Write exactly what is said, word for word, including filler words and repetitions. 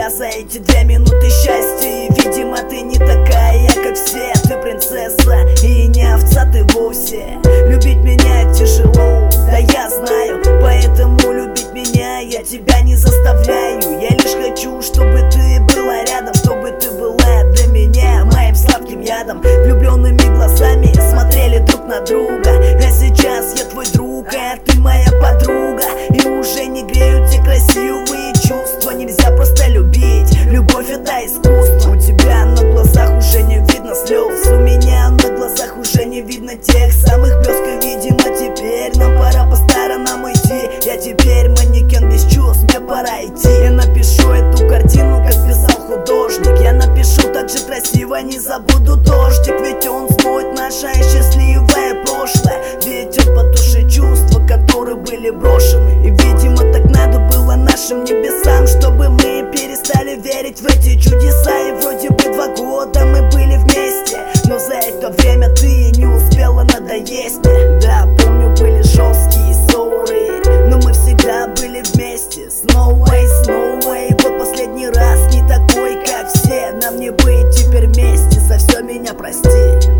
меня за эти две минуты счастья. И видимо ты не такая, как все. Ты принцесса и не овца ты вовсе. Любить меня тяжело, да я знаю, поэтому любить меня я тебя не заставляю. Я лишь хочу, чтобы ты была рядом, чтобы ты была для меня моим сладким ядом. Влюбленными глазами смотрели друг на друга, а сейчас я твой друг, а ты моя подруга. И уже не греют те красивые чувства. Нельзя просто любить, любовь это искусство. У тебя на глазах уже не видно слез, у меня на глазах уже не видно тех самых блеск. И видимо теперь нам пора по сторонам идти. Я теперь манекен без чувств, мне пора идти. Я напишу эту картину, как писал художник. Я напишу так же красиво, не забуду дождик. Ведь он смоет наше счастливое прошлое. Ведь он потушит чувства, которые были брошены. И видимо так надо было нашим небесам, чтобы мы перестали верить в эти чудеса. И вроде бы два года мы были вместе, но за это время ты не успела надоесть мне. Да, помню, были жесткие ссоры, но мы всегда были вместе. Снова и снова, и вот последний раз не такой, как все. Нам не быть теперь вместе, за все меня прости.